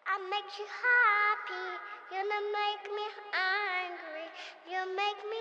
I make you happy. You don't make me angry. You make me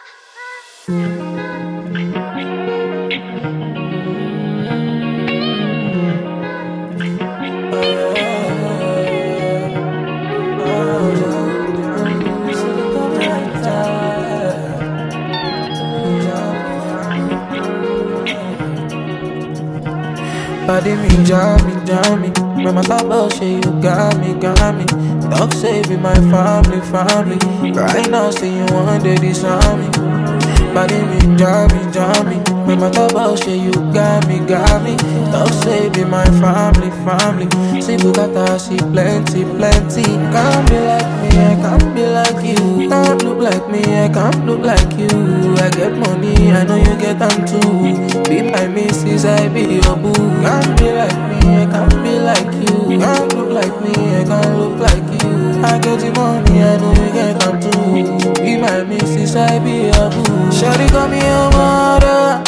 Body me, jam me. When my top bullshit, you got me. Dog saving my family. Right now, say you want to disarm me. Body me, jam me. When my top bullshit, you got me. Dog saving my family. See Bugatti, see plenty. Can't be like me, I can't be like you. Can't look like me, I can't look like you. I get money, I know you get them too. Be my missus, I be your boo. Can't be like me, I can't be like you. Can't look like me, I can't look like you. I get the money, I know you get them too. Be my missus, I be your boo. Shawty call me your mother.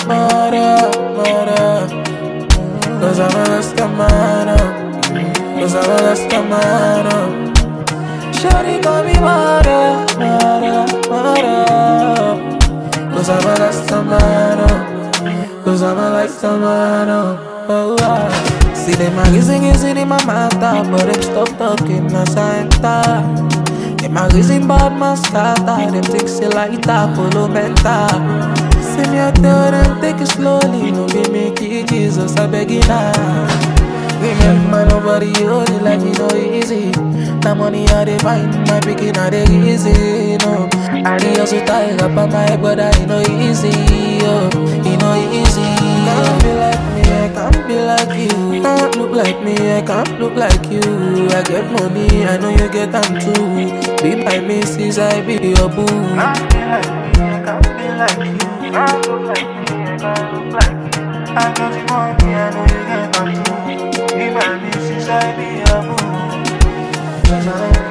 Cause I'm a Lastamano. Shawty call me mother. Cause I'm a Lastamano. Oh, ah. See them magazine in my matter, but them stop talking na Santa. Them magazine bad mascata, them take it like Polo Menta. See me I tell them take it slowly, no be make it Jesus, I beg you now. Remember nobody hold it like me no easy. The money I dey find, my picking I dey easy, no. I dey also tie up on my head, but I know easy, oh, you know easy. Can't be like me, I can't be like you. Can't look like me, I can't look like you. I get money, I know you get them too. Be my missus, I be your boo. Can't be like me, I can't be like you. Can't look like me, I can't look like you. I got the money, I know you get them too. Be my missus, I be your boo.